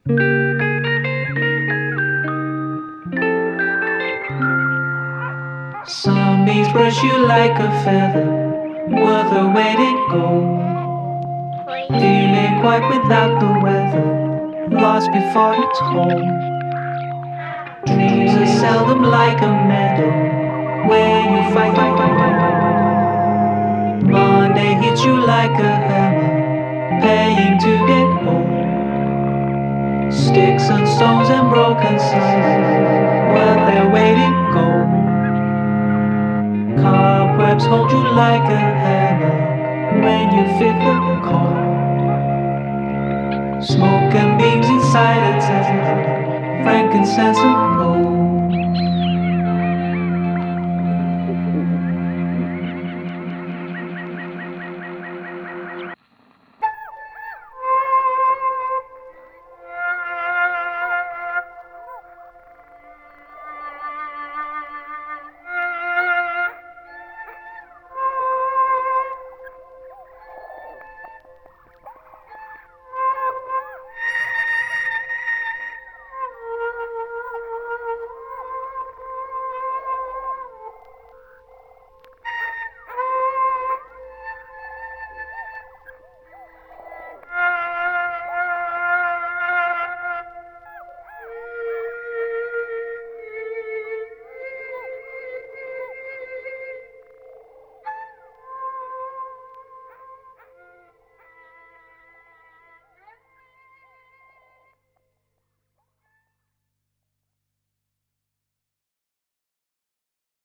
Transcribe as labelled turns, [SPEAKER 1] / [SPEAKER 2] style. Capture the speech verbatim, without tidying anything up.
[SPEAKER 1] Sunbeams brush you like a feather, worth the weight in gold. Feeling quiet without the weather, lost before it's home. Dreams are seldom like a meadow, where you fight, fight, fight, fight. Monday hits you like a hammer, paying to get home. Sticks and stones and broken signs, worth their weight in gold. Cobwebs hold you like a hammer when you fit the cold. Smoke and beams inside a tent, frankincense and